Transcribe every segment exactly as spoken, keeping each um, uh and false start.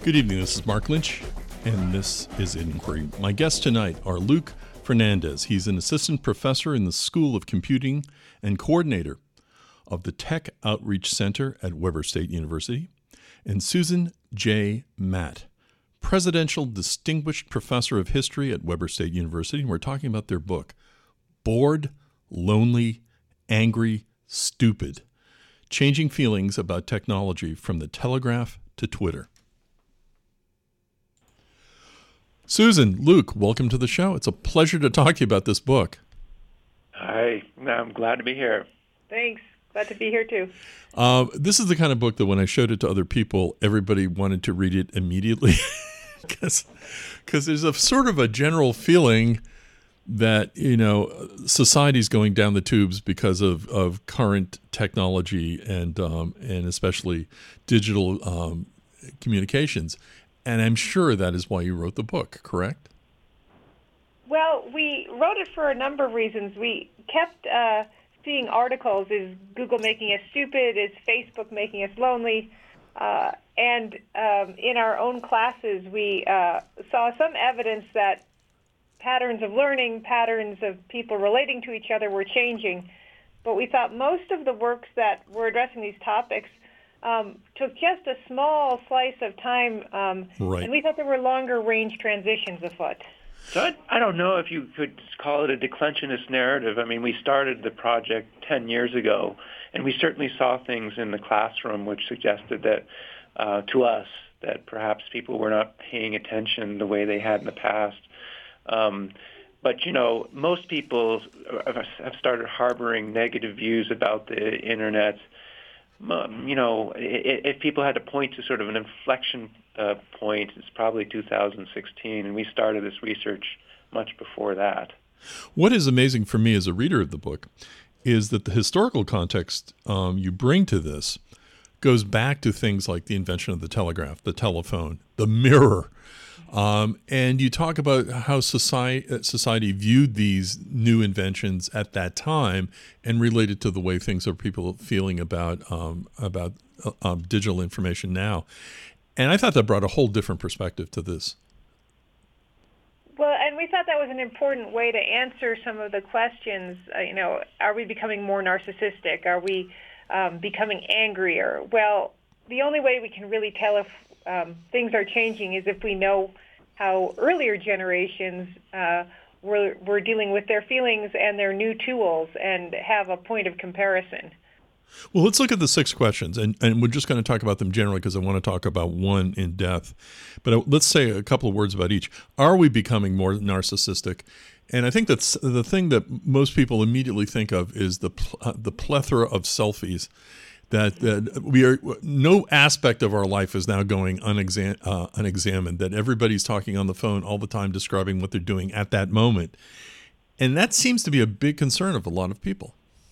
Good evening, this is Mark Lynch, and this is Inquiry. My guests tonight are Luke Fernandez. He's an assistant professor in the School of Computing and coordinator of the Tech Outreach Center at Weber State University, and Susan J. Matt, Presidential Distinguished Professor of History at Weber State University, and we're talking about their book, Bored, Lonely, Angry, Stupid, Changing Feelings About Technology from the Telegraph to Twitter. Susan, Luke, welcome to the show. It's a pleasure to talk to you about this book. Hi, I'm glad to be here. Thanks. Glad to be here, too. Uh, this is the kind of book that when I showed it to other people, everybody wanted to read it immediately. Because there's a sort of a general feeling that, you know, society's going down the tubes because of, of current technology and um, and especially digital um, communications. And I'm sure that is why you wrote the book, correct? Well, we wrote it for a number of reasons. We kept uh, seeing articles, is Google making us stupid? Is Facebook making us lonely? Uh, and um, in our own classes, we uh, saw some evidence that patterns of learning, patterns of people relating to each other were changing. But we thought most of the works that were addressing these topics um, took just a small slice of time, um, right. and we thought there were longer range transitions afoot. So I, I don't know if you could call it a declensionist narrative. I mean, we started the project ten years ago, and we certainly saw things in the classroom which suggested that, uh, to us, that perhaps people were not paying attention the way they had in the past. Um, but, you know, most people have started harboring negative views about the Internet. Um, you know, if people had to point to sort of an inflection uh, point, it's probably two thousand sixteen, and we started this research much before that. What is amazing for me as a reader of the book is that the historical context um, you bring to this goes back to things like the invention of the telegraph, the telephone, the mirror. Um, and you talk about how society, society viewed these new inventions at that time and related to the way things are people feeling about um, about uh, um, digital information now. And I thought that brought a whole different perspective to this. Well, and we thought that was an important way to answer some of the questions. Uh, you know, are we becoming more narcissistic? Are we um, becoming angrier? Well, the only way we can really tell if um, things are changing is if we know how earlier generations uh, were, were dealing with their feelings and their new tools and have a point of comparison. Well, let's look at the six questions, and, and we're just going to talk about them generally because I want to talk about one in depth. But let's say a couple of words about each. Are we becoming more narcissistic? And I think that's the thing that most people immediately think of is the uh, the plethora of selfies. That, that we are, no aspect of our life is now going unexam, uh, unexamined, that everybody's talking on the phone all the time, describing what they're doing at that moment. And that seems to be a big concern of a lot of people.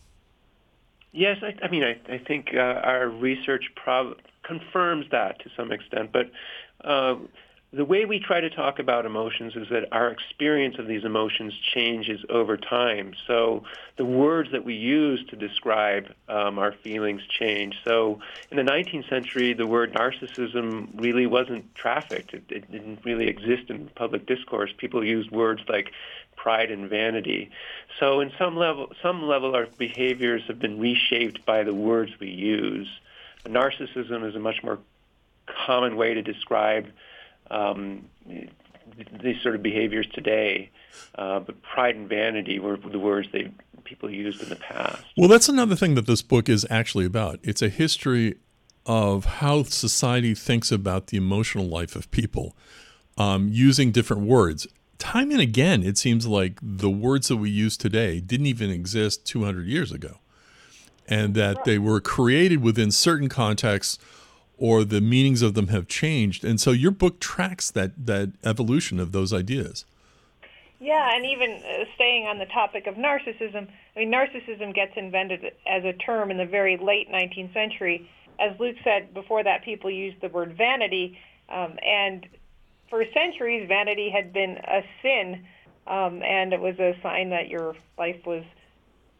Yes, I, I mean, I, I think uh, our research prob- confirms that to some extent, but uh, the way we try to talk about emotions is that our experience of these emotions changes over time. So the words that we use to describe um, our feelings change. So in the nineteenth century, the word narcissism really wasn't trafficked. It, it didn't really exist in public discourse. People used words like pride and vanity. So in some level, some level, our behaviors have been reshaped by the words we use. Narcissism is a much more common way to describe Um, these sort of behaviors today, uh, but pride and vanity were the words they people used in the past. Well, that's another thing that this book is actually about. It's a history of how society thinks about the emotional life of people, um, using different words. Time and again, it seems like the words that we use today didn't even exist two hundred years ago, and that they were created within certain contexts, or the meanings of them have changed. And so your book tracks that, that evolution of those ideas. Yeah, and even uh, staying on the topic of narcissism, I mean, narcissism gets invented as a term in the very late nineteenth century. As Luke said, before that, people used the word vanity, um, and for centuries, vanity had been a sin, um, and it was a sign that your life was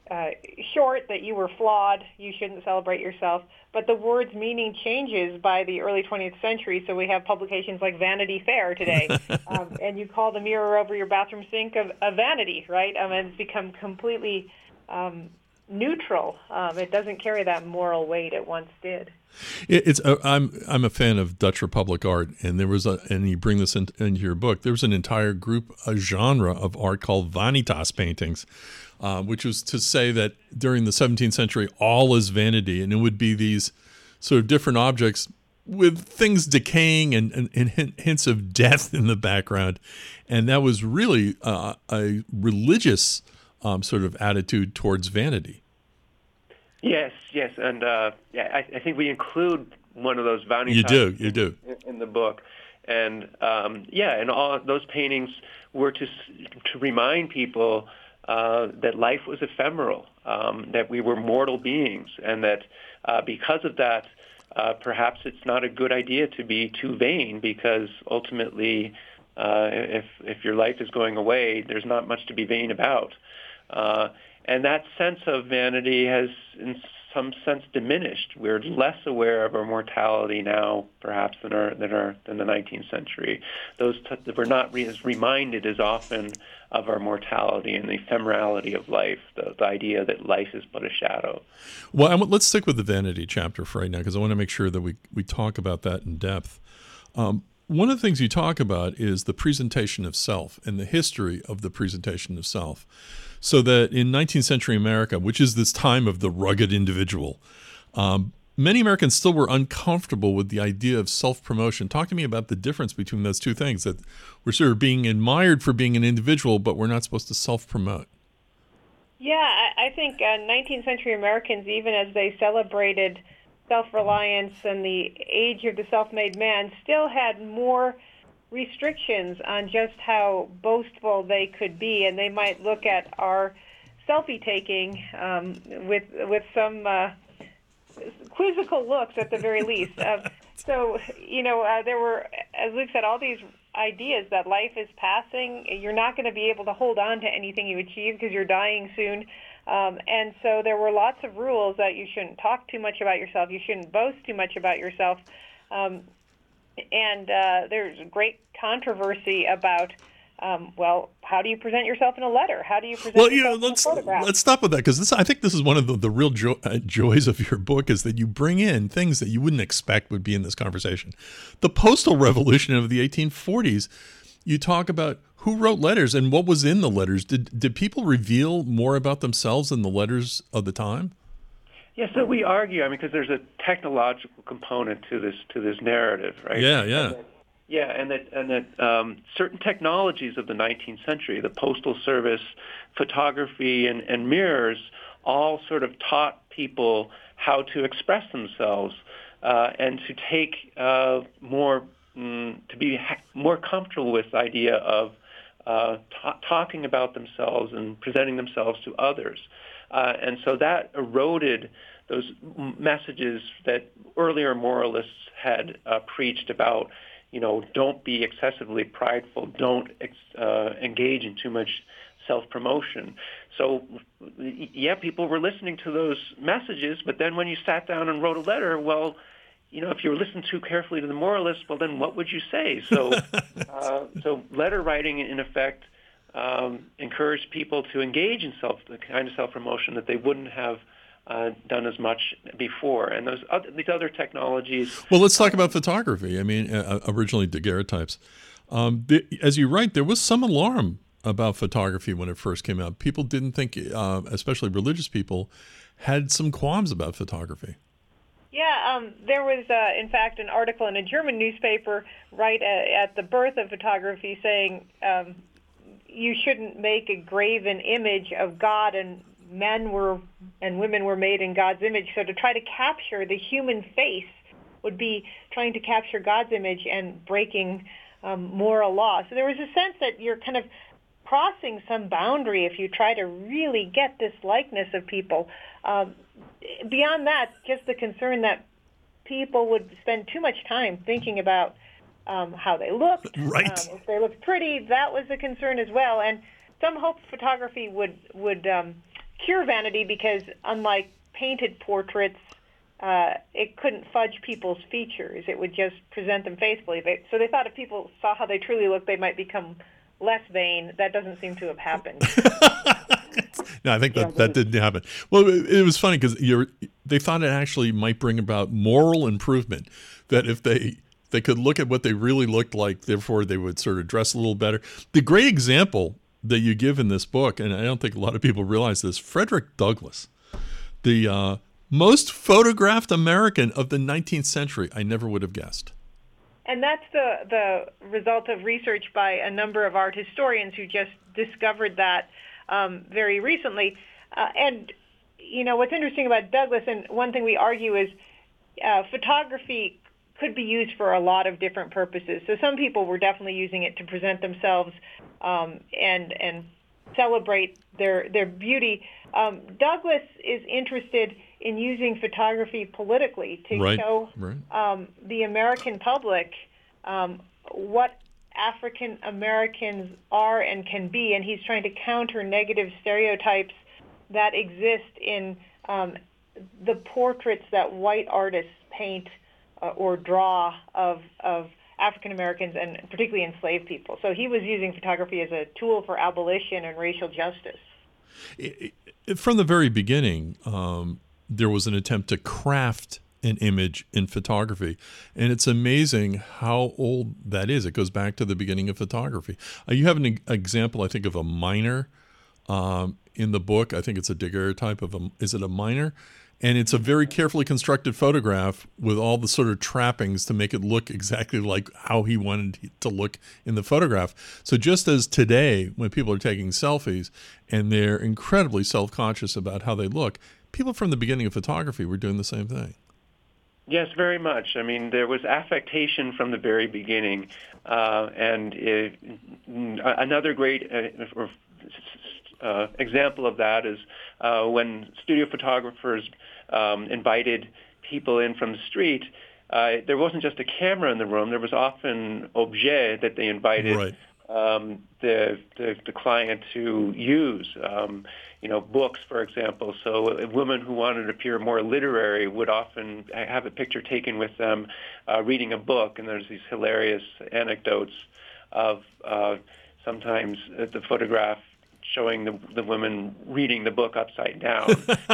uh, short, that you were flawed, you shouldn't celebrate yourself. But the word's meaning changes by the early twentieth century, so we have publications like Vanity Fair today, um, and you call the mirror over your bathroom sink a, a vanity, right? Um, and it's become completely um, neutral. Um, it doesn't carry that moral weight it once did. It's uh, I'm I'm a fan of Dutch Republic art, and there was a and you bring this in, into your book. There was an entire group, a genre of art called vanitas paintings, uh, which was to say that during the seventeenth century, all is vanity, and it would be these sort of different objects with things decaying and, and, and hints of death in the background, and that was really uh, a religious um, sort of attitude towards vanity. Yes, yes, and uh, yeah, I, I think we include one of those vanitas. You do, you do in, in the book, and um, yeah, and all those paintings were to to remind people uh, that life was ephemeral, um, that we were mortal beings, and that uh, because of that, uh, perhaps it's not a good idea to be too vain, because ultimately, uh, if if your life is going away, there's not much to be vain about. Uh, And that sense of vanity has, in some sense, diminished. We're less aware of our mortality now, perhaps, than our than our than the nineteenth century. Those t- we're not re- as reminded as often of our mortality and the ephemerality of life. The, the idea that life is but a shadow. Well, I, let's stick with the vanity chapter for right now, because I want to make sure that we we talk about that in depth. Um, one of the things you talk about is the presentation of self and the history of the presentation of self. So that in nineteenth century America, which is this time of the rugged individual, um, many Americans still were uncomfortable with the idea of self-promotion. Talk to me about the difference between those two things, that we're sort of being admired for being an individual, but we're not supposed to self-promote. Yeah, I, I think uh, nineteenth century Americans, even as they celebrated self-reliance and the age of the self-made man, still had more restrictions on just how boastful they could be, and they might look at our selfie taking um, with with some uh, quizzical looks at the very least. Uh, so, you know, uh, there were, as Luke said, all these ideas that life is passing. You're not going to be able to hold on to anything you achieve because you're dying soon. Um, and so there were lots of rules that you shouldn't talk too much about yourself. You shouldn't boast too much about yourself. Um, And uh, there's great controversy about, um, well, how do you present yourself in a letter? How do you present well, yourself you know, in let's, a photograph? Let's stop with that, because this, I think this is one of the, the real jo- uh, joys of your book, is that you bring in things that you wouldn't expect would be in this conversation. The postal revolution of the eighteen forties, you talk about who wrote letters and what was in the letters. Did, did people reveal more about themselves in the letters of the time? Yeah, so we argue, I mean, because there's a technological component to this to this narrative, right? Yeah, yeah. And that, yeah, and that and that um, certain technologies of the nineteenth century, the postal service, photography, and, and mirrors, all sort of taught people how to express themselves uh, and to take uh, more, mm, to be ha- more comfortable with the idea of uh, ta- talking about themselves and presenting themselves to others. Uh, and so that eroded those messages that earlier moralists had uh, preached about, you know, don't be excessively prideful, don't ex- uh, engage in too much self-promotion. So, yeah, people were listening to those messages, but then when you sat down and wrote a letter, well, you know, if you were listening too carefully to the moralists, well, then what would you say? So, uh, so letter writing, in effect, Um, encourage people to engage in self, the kind of self-promotion that they wouldn't have uh, done as much before. And those other, these other technologies. Well, let's talk about photography. I mean, uh, originally daguerreotypes. Um, the, as you write, there was some alarm about photography when it first came out. People didn't think, uh, especially religious people, had some qualms about photography. Yeah, um, there was, uh, in fact, an article in a German newspaper right at, at the birth of photography saying, um, you shouldn't make a graven image of God, and men were and women were made in God's image. So to try to capture the human face would be trying to capture God's image and breaking um, moral law. So there was a sense that you're kind of crossing some boundary if you try to really get this likeness of people. Um, beyond that, just the concern that people would spend too much time thinking about Um, how they looked. Right. Um, if they looked pretty, that was a concern as well. And some hoped photography would would um, pure vanity because unlike painted portraits, uh, it couldn't fudge people's features. It would just present them faithfully. They, so they thought if people saw how they truly looked, they might become less vain. That doesn't seem to have happened. No, I think that, that didn't happen. Well, it, it was funny because they thought it actually might bring about moral improvement, that if they they could look at what they really looked like, therefore they would sort of dress a little better. The great example that you give in this book, and I don't think a lot of people realize this, Frederick Douglass, the uh, most photographed American of the nineteenth century. I never would have guessed. And that's the, the result of research by a number of art historians who just discovered that um, very recently. Uh, and, you know, what's interesting about Douglass, and one thing we argue is uh, photography could be used for a lot of different purposes. So some people were definitely using it to present themselves um, and and celebrate their, their beauty. Um, Douglass is interested in using photography politically to right, show right. Um, the American public um, what African Americans are and can be, and he's trying to counter negative stereotypes that exist in um, the portraits that white artists paint uh, or draw of of African Americans and particularly enslaved people. So he was using photography as a tool for abolition and racial justice. It, it, from the very beginning, um, there was an attempt to craft an image in photography, and it's amazing how old that is. It goes back to the beginning of photography. Uh, you have an e- example, I think, of a miner um, in the book. I think it's a daguerreotype of a, is it a miner? And it's a very carefully constructed photograph with all the sort of trappings to make it look exactly like how he wanted it to look in the photograph. So just as today, when people are taking selfies and they're incredibly self-conscious about how they look, people from the beginning of photography were doing the same thing. Yes, very much. I mean, there was affectation from the very beginning. Uh, and it, another great uh, uh, example of that is uh, when studio photographers um, invited people in from the street, uh, there wasn't just a camera in the room. There was often objet that they invited right. um, the, the the client to use. Um, you know, books, for example. So a woman who wanted to appear more literary would often have a picture taken with them uh, reading a book, and there's these hilarious anecdotes of uh, sometimes the photograph showing the, the women reading the book upside down.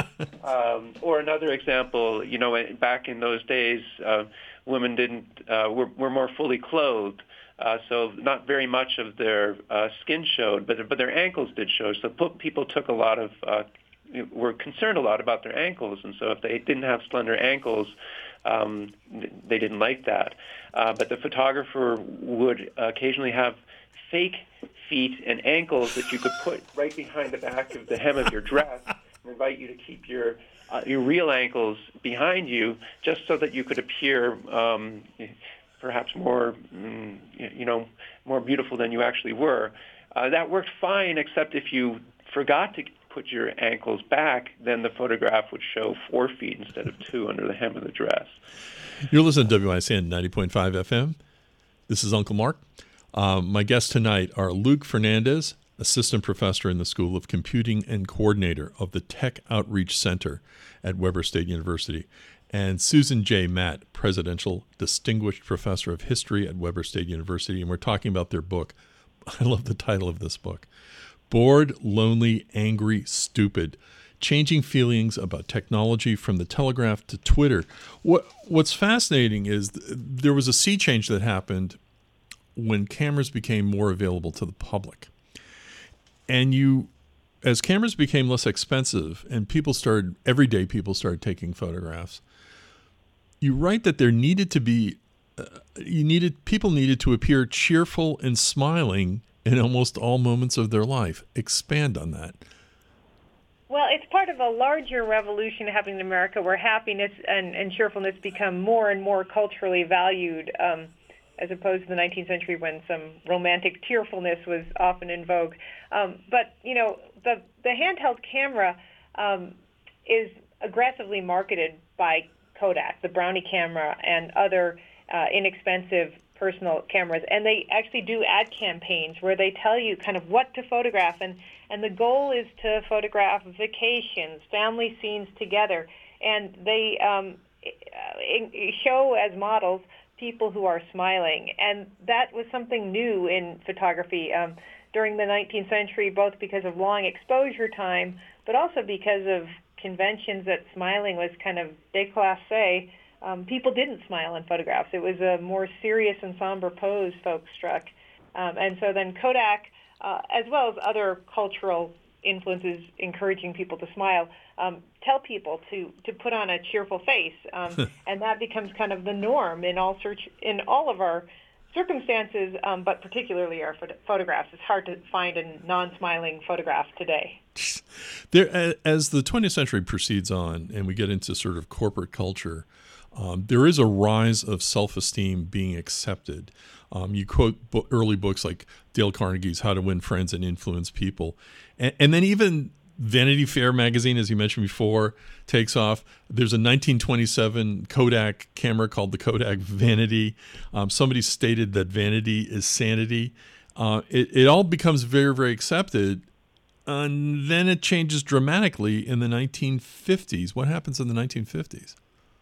um, or another example, you know, back in those days, uh, women didn't uh, were, were more fully clothed. Uh, so not very much of their uh, skin showed, but but their ankles did show. So people took a lot of uh, were concerned a lot about their ankles, and so if they didn't have slender ankles, um, they didn't like that. Uh, but the photographer would occasionally have fake feet and ankles that you could put right behind the back of the hem of your dress and invite you to keep your uh, your real ankles behind you, just so that you could appear. Um, perhaps more, you know, more beautiful than you actually were. Uh, that worked fine, except if you forgot to put your ankles back, then the photograph would show four feet instead of two under the hem of the dress. You're listening to W I C N ninety point five F M. This is Uncle Mark. Um, my guests tonight are Luke Fernandez, assistant professor in the School of Computing and coordinator of the Tech Outreach Center at Weber State University, and Susan J. Matt, Presidential Distinguished Professor of History at Weber State University. And we're talking about their book. I love the title of this book. Bored, Lonely, Angry, Stupid. Changing Feelings About Technology from the Telegraph to Twitter. What What's fascinating is th- there was a sea change that happened when cameras became more available to the public. And you... As cameras became less expensive and people started, everyday people started taking photographs, you write that there needed to be, uh, you needed, people needed to appear cheerful and smiling in almost all moments of their life. Expand on that. Well, it's part of a larger revolution happening in America where happiness and, and cheerfulness become more and more culturally valued, um, as opposed to the nineteenth century when some romantic tearfulness was often in vogue. Um, but, you know, the, the handheld camera um, is aggressively marketed by Kodak, the Brownie camera, and other uh, inexpensive personal cameras. And they actually do ad campaigns where they tell you kind of what to photograph. And, and the goal is to photograph vacations, family scenes together. And they um, show as models people who are smiling. And that was something new in photography um, during the nineteenth century, both because of long exposure time, but also because of conventions that smiling was kind of déclassé. Um, people didn't smile in photographs. It was a more serious and somber pose folks struck. Um, and so then Kodak, uh, as well as other cultural influences encouraging people to smile, um, tell people to, to put on a cheerful face. Um, and that becomes kind of the norm in all search in all of our circumstances, um, but particularly our phot- photographs. It's hard to find a non-smiling photograph today. There, as the twentieth century proceeds on and we get into sort of corporate culture, um, there is a rise of self-esteem being accepted. Um, you quote bo- early books like Dale Carnegie's How to Win Friends and Influence People. And, and then even Vanity Fair magazine, as you mentioned before, takes off. There's a nineteen twenty-seven Kodak camera called the Kodak Vanity. Um, somebody stated that vanity is sanity. Uh, it, it all becomes very, very accepted. And then it changes dramatically in the nineteen fifties. What happens in the nineteen fifties?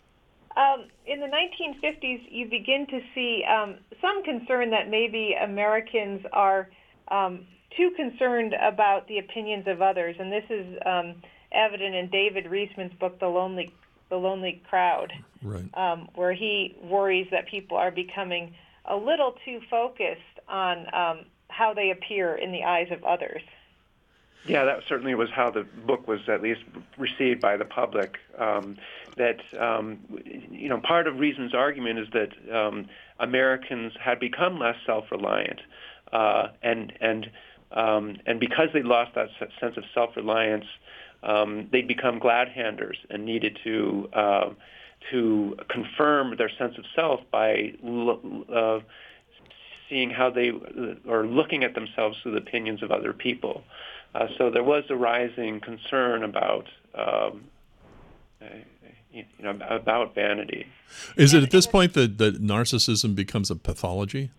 Um, in the nineteen fifties, you begin to see um, some concern that maybe Americans are um, too concerned about the opinions of others, and this is um, evident in David Reisman's book, The Lonely, The Lonely Crowd, right. um, where he worries that people are becoming a little too focused on um, how they appear in the eyes of others. Yeah, that certainly was how the book was at least received by the public. Um, that, um, you know, part of Reisman's argument is that um, Americans had become less self-reliant, uh, and and um, and because they lost that sense of self-reliance, um, they'd become glad-handers and needed to uh, to confirm their sense of self by uh, seeing how they or looking at themselves through the opinions of other people. Uh, so there was a rising concern about, um, uh, you know, about vanity. Is it at this point that, that narcissism becomes a pathology?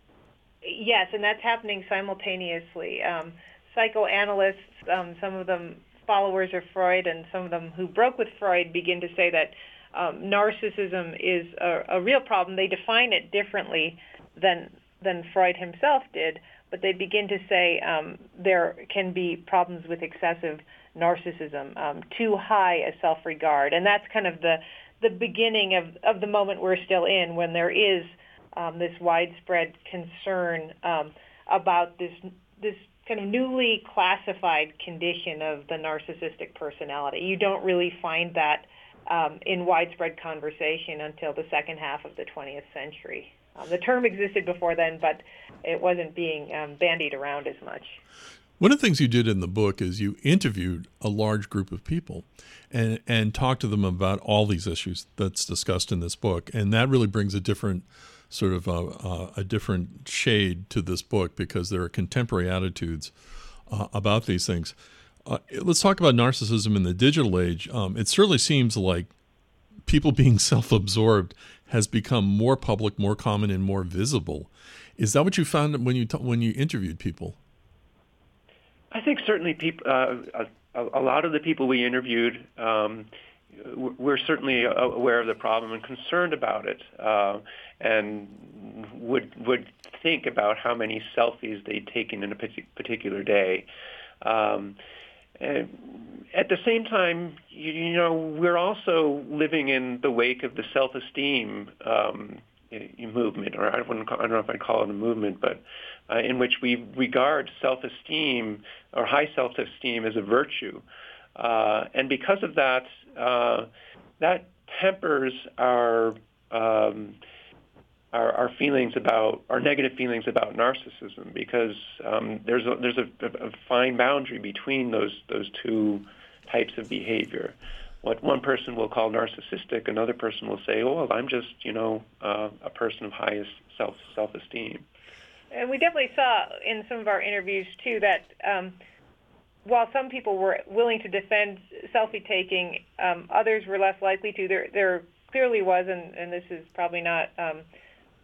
Yes, and that's happening simultaneously. Um, psychoanalysts, um, some of them followers of Freud, and some of them who broke with Freud, begin to say that um, narcissism is a, a real problem. They define it differently than than Freud himself did, but they begin to say um, there can be problems with excessive narcissism, um, too high a self-regard. And that's kind of the, the beginning of, of the moment we're still in, when there is um, this widespread concern um, about this this kind of newly classified condition of the narcissistic personality. You don't really find that um, in widespread conversation until the second half of the twentieth century. Um, the term existed before then, but it wasn't being um, bandied around as much. One of the things you did in the book is you interviewed a large group of people and, and talked to them about all these issues that's discussed in this book. And that really brings a different sort of uh, uh, a different shade to this book, because there are contemporary attitudes uh, about these things. Uh, let's talk about narcissism in the digital age. Um, it certainly seems like people being self-absorbed has become more public, more common, and more visible. Is that what you found when you t- when you interviewed people? I think certainly people, uh, a, a lot of the people we interviewed, um, we're certainly aware of the problem and concerned about it, uh, and would would think about how many selfies they'd taken in a particular day. Um, and at the same time, you, you know, we're also living in the wake of the self-esteem um, movement, or I, wouldn't call, I don't know if I'd call it a movement, but uh, in which we regard self-esteem or high self-esteem as a virtue. Uh, and because of that, uh, that tempers our, um, our our feelings about our negative feelings about narcissism, because um, there's a, there's a, a fine boundary between those those two types of behavior. What one person will call narcissistic, another person will say, "Oh, well, I'm just you know uh, a person of highest self self esteem." And we definitely saw in some of our interviews too that um, while some people were willing to defend selfie taking, um, others were less likely to. There, there clearly was, and, and this is probably not um,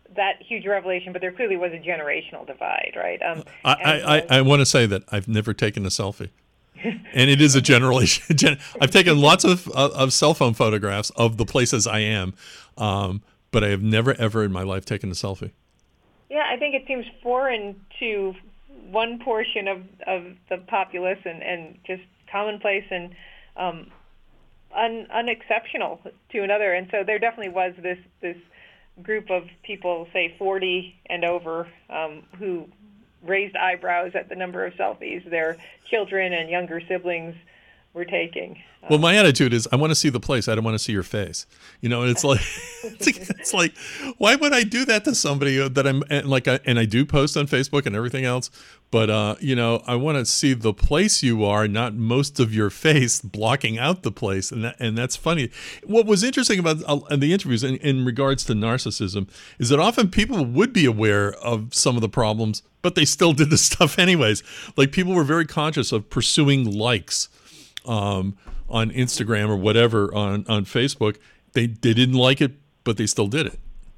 that huge revelation, but there clearly was a generational divide, right? Um, I, I, I, I want to say that I've never taken a selfie. And it is a generation. Gen- I've taken lots of, of of cell phone photographs of the places I am, um, but I have never, ever in my life taken a selfie. Yeah, I think it seems foreign to one portion of, of the populace and, and just commonplace and um, un, unexceptional to another. And so there definitely was this, this group of people, say forty and over, um, who raised eyebrows at the number of selfies their children and younger siblings were taking. Well, my attitude is I want to see the place. I don't want to see your face. You know, and it's like, it's like, it's like why would I do that to somebody that I'm and like, I, and I do post on Facebook and everything else, but, uh, you know, I want to see the place you are, not most of your face blocking out the place. And that, and that's funny. What was interesting about uh, the interviews in, in regards to narcissism is that often people would be aware of some of the problems, but they still did the stuff anyways. Like people were very conscious of pursuing likes. Um, on Instagram or whatever on, on Facebook, they they didn't like it, but they still did it.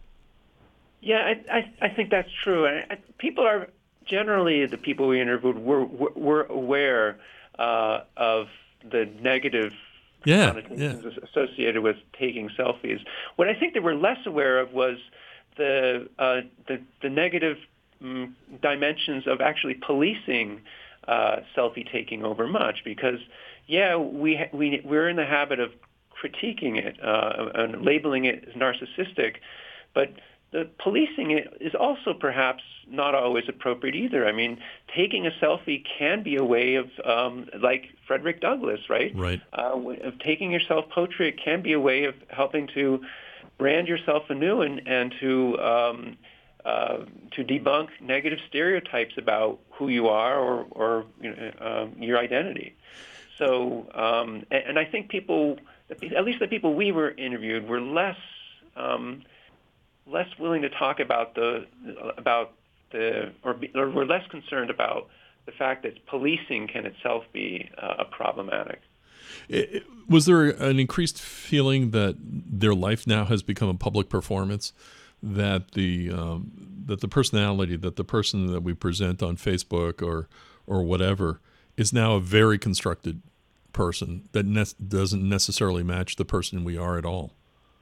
Yeah, I I, I think that's true. I, I, people are generally the people we interviewed were were, were aware uh, of the negative yeah, connotations yeah. associated with taking selfies. What I think they were less aware of was the uh, the, the negative um, dimensions of actually policing uh, selfie taking over much because. Yeah, we we we're in the habit of critiquing it uh, and labeling it as narcissistic, but the policing it is also perhaps not always appropriate either. I mean, taking a selfie can be a way of, um, like Frederick Douglass, right? Right. Uh, of taking your self-portrait can be a way of helping to brand yourself anew and and to um, uh, to debunk negative stereotypes about who you are or or you know, uh, your identity. So, um, and, and I think people, at least the people we were interviewed, were less um, less willing to talk about the about the or, be, or were less concerned about the fact that policing can itself be uh, problematic. It, was there an increased feeling that their life now has become a public performance? That the um, that the personality, that the person that we present on Facebook or or whatever is now a very constructed person that ne- doesn't necessarily match the person we are at all?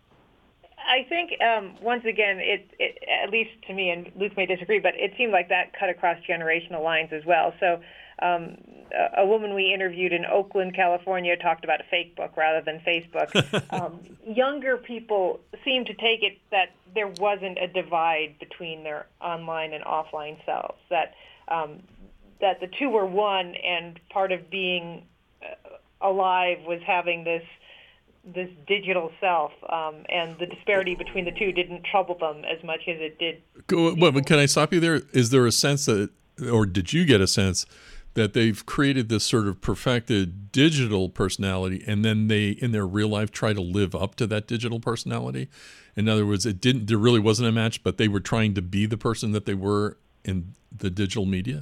I think, um, once again, it, it, at least to me, and Luke may disagree, but it seemed like that cut across generational lines as well. So um, a, a woman we interviewed in Oakland, California, talked about a fake book rather than Facebook. um, younger people seem to take it that there wasn't a divide between their online and offline selves, that um, that the two were one, and part of being uh, alive was having this this digital self, um, and the disparity between the two didn't trouble them as much as it did. Go, well, but can I stop you there? Is there a sense that, or did you get a sense that they've created this sort of perfected digital personality, and then they, in their real life, try to live up to that digital personality? In other words, it didn't. There really wasn't a match, but they were trying to be the person that they were in the digital media.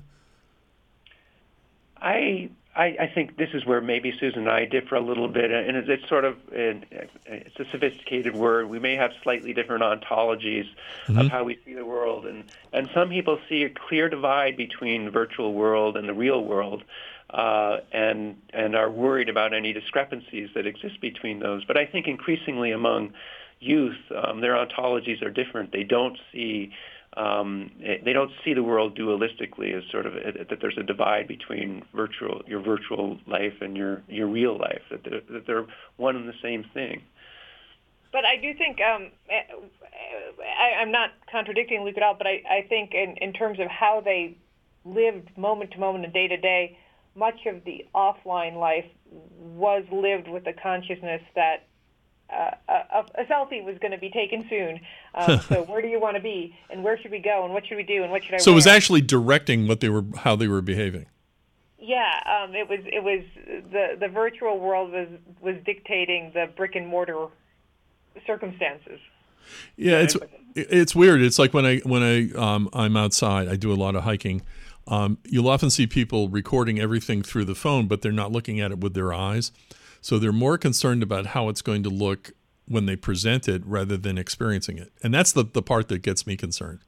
I, I I think this is where maybe Susan and I differ a little bit, and it's, it's sort of it's a sophisticated word. We may have slightly different ontologies mm-hmm. of how we see the world, and and some people see a clear divide between the virtual world and the real world, uh, and and are worried about any discrepancies that exist between those. But I think increasingly among youth, um, their ontologies are different. They don't see. Um, they don't see the world dualistically as sort of a, that there's a divide between virtual your virtual life and your, your real life, that they're, that they're one and the same thing. But I do think, um, I, I'm not contradicting Luke at all, but I, I think in, in terms of how they lived moment to moment and day to day, much of the offline life was lived with the consciousness that Uh, a, a selfie was going to be taken soon. Um, so where do you want to be, and where should we go, and what should we do, and what should I so wear? It was actually directing what they were, how they were behaving. Yeah, um, it was. It was the the virtual world was was dictating the brick and mortar circumstances. Yeah, it's it's weird. It's like when I when I um, I'm outside, I do a lot of hiking. Um, you'll often see people recording everything through the phone, but they're not looking at it with their eyes. So they're more concerned about how it's going to look when they present it rather than experiencing it. And that's the, the part that gets me concerned.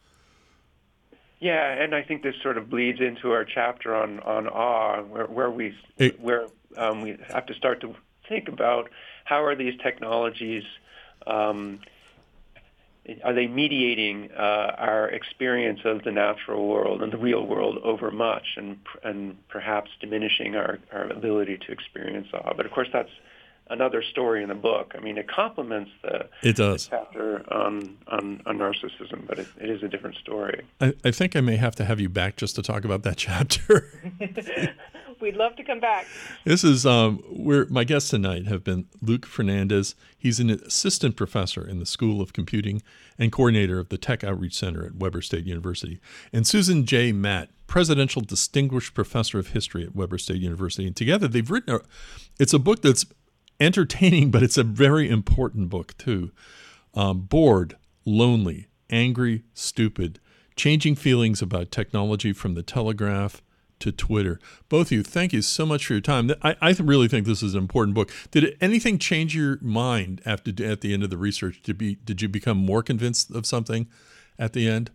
Yeah, and I think this sort of bleeds into our chapter on, on awe, where, where we it, where um, we have to start to think about how are these technologies, um, are they mediating uh, our experience of the natural world and the real world over much, and and perhaps diminishing our, our ability to experience awe. But of course, that's another story in the book. I mean, it complements the, it does. the chapter on, on, on narcissism, but it, it is a different story. I, I think I may have to have you back just to talk about that chapter. We'd love to come back. This is um, where my guests tonight have been Luc Fernandez. He's an assistant professor in the School of Computing and coordinator of the Tech Outreach Center at Weber State University, and Susan J. Matt, Presidential Distinguished Professor of History at Weber State University. And together they've written a, it's a book that's entertaining, but it's a very important book too. Um, Bored, Lonely, Angry, Stupid, Changing Feelings About Technology from the Telegraph to Twitter. Both of you, thank you so much for your time. I, I really think this is an important book. Did it, anything change your mind after at the end of the research? Did, be, did you become more convinced of something at the end?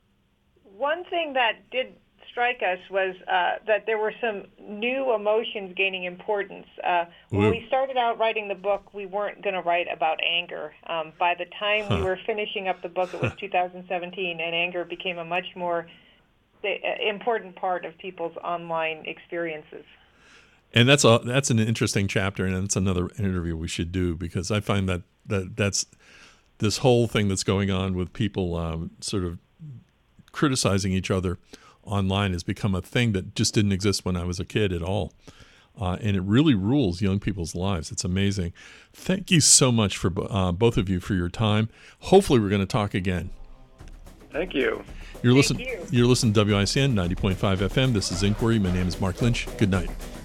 One thing that did strike us was uh, that there were some new emotions gaining importance. Uh, when Ooh. we started out writing the book, we weren't going to write about anger. Um, by the time huh. we were finishing up the book, it was two thousand seventeen, and anger became a much more important part of people's online experiences. And that's a that's an interesting chapter, and it's another interview we should do, because I find that, that that's this whole thing that's going on with people um, sort of criticizing each other online has become a thing that just didn't exist when I was a kid at all. Uh, and it really rules young people's lives. It's amazing. Thank you so much for uh, both of you for your time. Hopefully we're going to talk again. Thank you. You're Thank listening, you. You're listening to W I C N ninety point five F M. This is Inquiry. My name is Mark Lynch. Good night.